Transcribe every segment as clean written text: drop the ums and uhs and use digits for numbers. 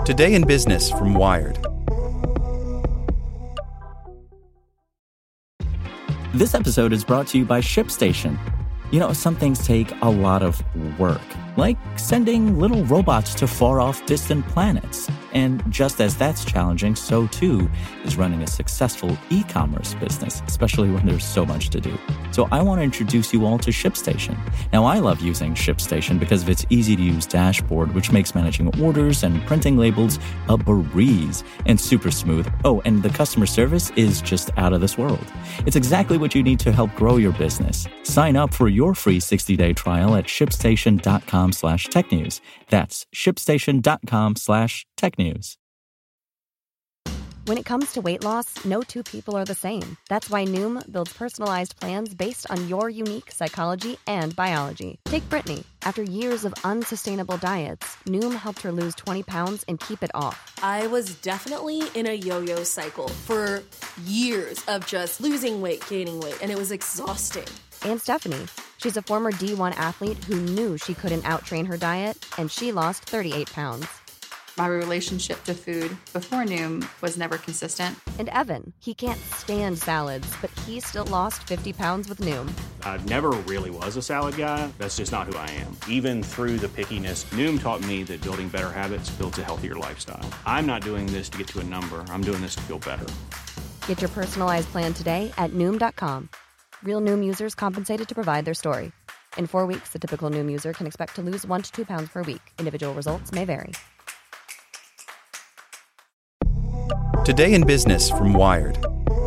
Today in Business from Wired. This episode is brought to you by ShipStation. You know, some things take a lot of work, like sending little robots to far-off distant planets. And just as that's challenging, so too is running a successful e-commerce business, especially when there's so much to do. So I want to introduce you all to ShipStation. Now, I love using ShipStation because of its easy-to-use dashboard, which makes managing orders and printing labels a breeze and super smooth. Oh, and the customer service is just out of this world. It's exactly what you need to help grow your business. Sign up for your free 60-day trial at shipstation.com/technews. That's shipstation.com/technews. When it comes to weight loss, no two people are the same. That's why Noom builds personalized plans based on your unique psychology and biology. Take Brittany. After years of unsustainable diets, Noom helped her lose 20 pounds and keep it off. I was definitely in a yo-yo cycle for years of just losing weight, gaining weight, and it was exhausting. And Stephanie. She's a former D1 athlete who knew she couldn't outtrain her diet, and she lost 38 pounds. My relationship to food before Noom was never consistent. And Evan, he can't stand salads, but he still lost 50 pounds with Noom. I never really was a salad guy. That's just not who I am. Even through the pickiness, Noom taught me that building better habits builds a healthier lifestyle. I'm not doing this to get to a number. I'm doing this to feel better. Get your personalized plan today at Noom.com. Real Noom users compensated to provide their story. In 4 weeks, the typical Noom user can expect to lose 1 to 2 pounds per week. Individual results may vary. Today in Business from Wired.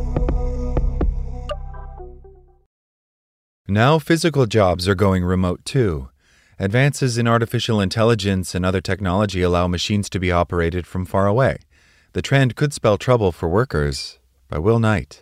Now physical jobs are going remote too. Advances in artificial intelligence and other technology allow machines to be operated from far away. The trend could spell trouble for workers. By Will Knight.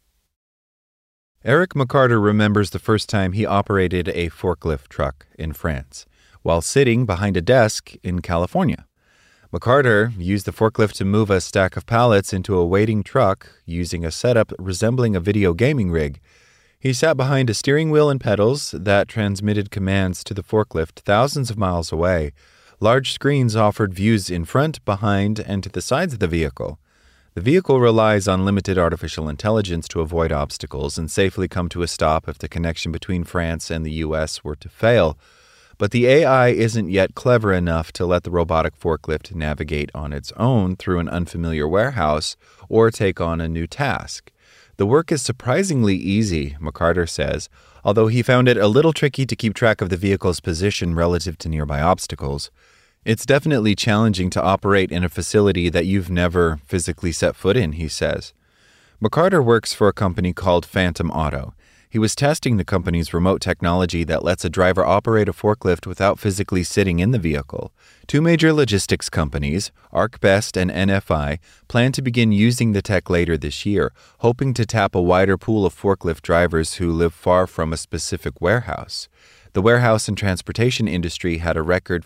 Eric McCarter remembers the first time he operated a forklift truck in France while sitting behind a desk in California. McCarter used the forklift to move a stack of pallets into a waiting truck using a setup resembling a video gaming rig. He sat behind a steering wheel and pedals that transmitted commands to the forklift thousands of miles away. Large screens offered views in front, behind, and to the sides of the vehicle. The vehicle relies on limited artificial intelligence to avoid obstacles and safely come to a stop if the connection between France and the U.S. were to fail. But the AI isn't yet clever enough to let the robotic forklift navigate on its own through an unfamiliar warehouse or take on a new task. The work is surprisingly easy, McCarter says, although he found it a little tricky to keep track of the vehicle's position relative to nearby obstacles. It's definitely challenging to operate in a facility that you've never physically set foot in, he says. McCarter works for a company called Phantom Auto. He was testing the company's remote technology that lets a driver operate a forklift without physically sitting in the vehicle. Two major logistics companies, ArcBest and NFI, plan to begin using the tech later this year, hoping to tap a wider pool of forklift drivers who live far from a specific warehouse. The warehouse and transportation industry had a record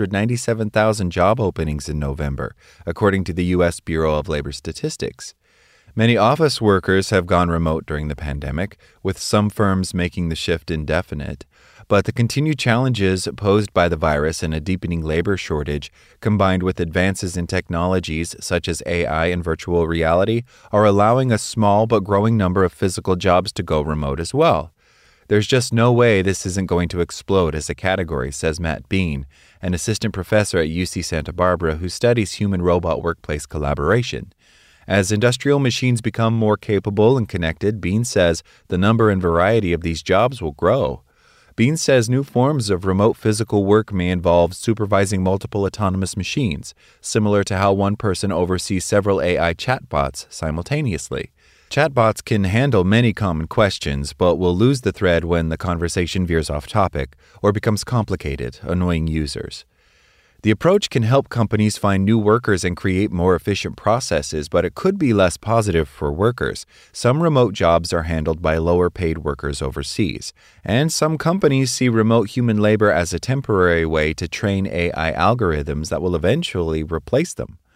597,000 job openings in November, according to the U.S. Bureau of Labor Statistics. Many office workers have gone remote during the pandemic, with some firms making the shift indefinite. But the continued challenges posed by the virus and a deepening labor shortage, combined with advances in technologies such as AI and virtual reality, are allowing a small but growing number of physical jobs to go remote as well. There's just no way this isn't going to explode as a category, says Matt Bean, an assistant professor at UC Santa Barbara who studies human-robot workplace collaboration. As industrial machines become more capable and connected, Bean says the number and variety of these jobs will grow. Bean says new forms of remote physical work may involve supervising multiple autonomous machines, similar to how one person oversees several AI chatbots simultaneously. Chatbots can handle many common questions, but will lose the thread when the conversation veers off topic or becomes complicated, annoying users. The approach can help companies find new workers and create more efficient processes, but it could be less positive for workers. Some remote jobs are handled by lower-paid workers overseas, and some companies see remote human labor as a temporary way to train AI algorithms that will eventually replace them.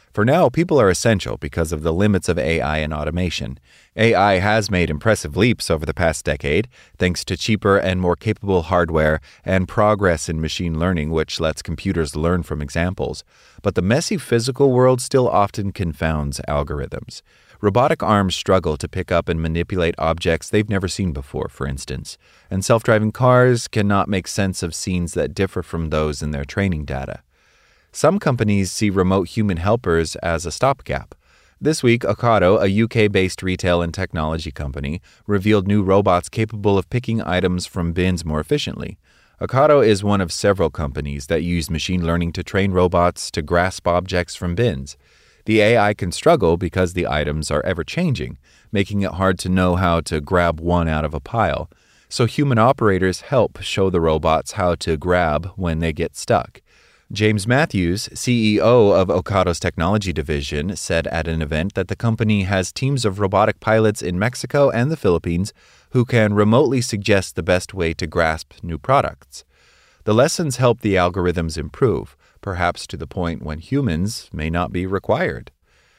For now, people are essential because of the limits of AI and automation. AI has made impressive leaps over the past decade, thanks to cheaper and more capable hardware and progress in machine learning, which lets computers learn from examples. But the messy physical world still often confounds algorithms. Robotic arms struggle to pick up and manipulate objects they've never seen before, for instance, and self-driving cars cannot make sense of scenes that differ from those in their training data. Some companies see remote human helpers as a stopgap. This week, Ocado, a UK-based retail and technology company, revealed new robots capable of picking items from bins more efficiently. Ocado is one of several companies that use machine learning to train robots to grasp objects from bins. The AI can struggle because the items are ever-changing, making it hard to know how to grab one out of a pile. So human operators help show the robots how to grab when they get stuck. James Matthews, CEO of Ocado's technology division, said at an event that the company has teams of robotic pilots in Mexico and the Philippines who can remotely suggest the best way to grasp new products. The lessons help the algorithms improve, perhaps to the point when humans may not be required.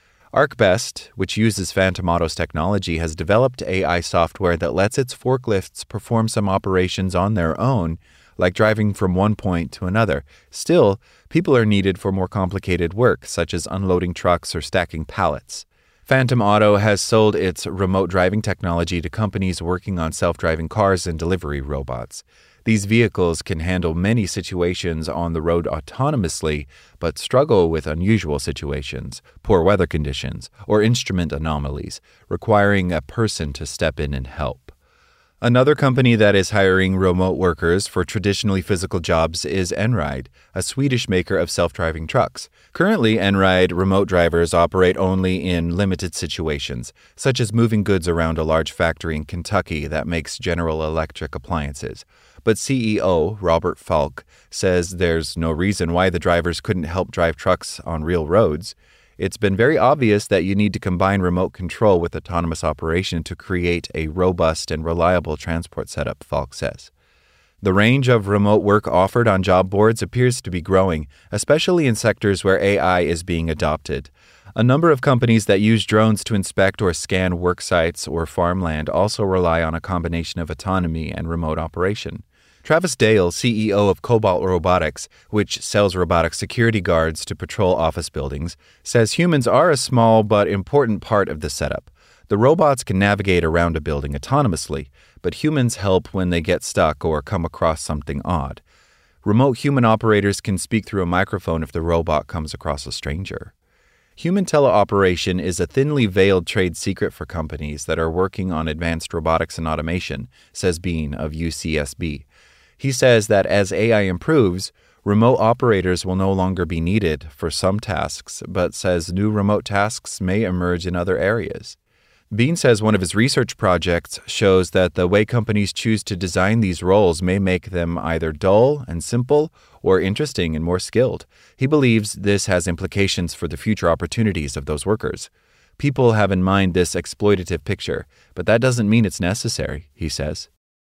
ArcBest, which uses Phantom Auto's technology, has developed AI software that lets its forklifts perform some operations on their own, like driving from one point to another. Still, people are needed for more complicated work, such as unloading trucks or stacking pallets. Phantom Auto has sold its remote driving technology to companies working on self-driving cars and delivery robots. These vehicles can handle many situations on the road autonomously, but struggle with unusual situations, poor weather conditions, or instrument anomalies, requiring a person to step in and help. Another company that is hiring remote workers for traditionally physical jobs is Einride, a Swedish maker of self-driving trucks. Currently, Einride remote drivers operate only in limited situations, such as moving goods around a large factory in Kentucky that makes General Electric appliances. But CEO Robert Falk says there's no reason why the drivers couldn't help drive trucks on real roads. It's been very obvious that you need to combine remote control with autonomous operation to create a robust and reliable transport setup, Falk says. The range of remote work offered on job boards appears to be growing, especially in sectors where AI is being adopted. A number of companies that use drones to inspect or scan work sites or farmland also rely on a combination of autonomy and remote operation. Travis Dale, CEO of Cobalt Robotics, which sells robotic security guards to patrol office buildings, says humans are a small but important part of the setup. The robots can navigate around a building autonomously, but humans help when they get stuck or come across something odd. Remote human operators can speak through a microphone if the robot comes across a stranger. Human teleoperation is a thinly veiled trade secret for companies that are working on advanced robotics and automation, says Bean of UCSB. He says that as AI improves, remote operators will no longer be needed for some tasks, but says new remote tasks may emerge in other areas. Bean says one of his research projects shows that the way companies choose to design these roles may make them either dull and simple or interesting and more skilled. He believes this has implications for the future opportunities of those workers. People have in mind this exploitative picture, but that doesn't mean it's necessary, he says.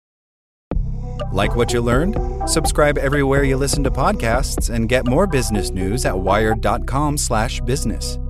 Like what you learned? Subscribe everywhere you listen to podcasts and get more business news at wired.com/business.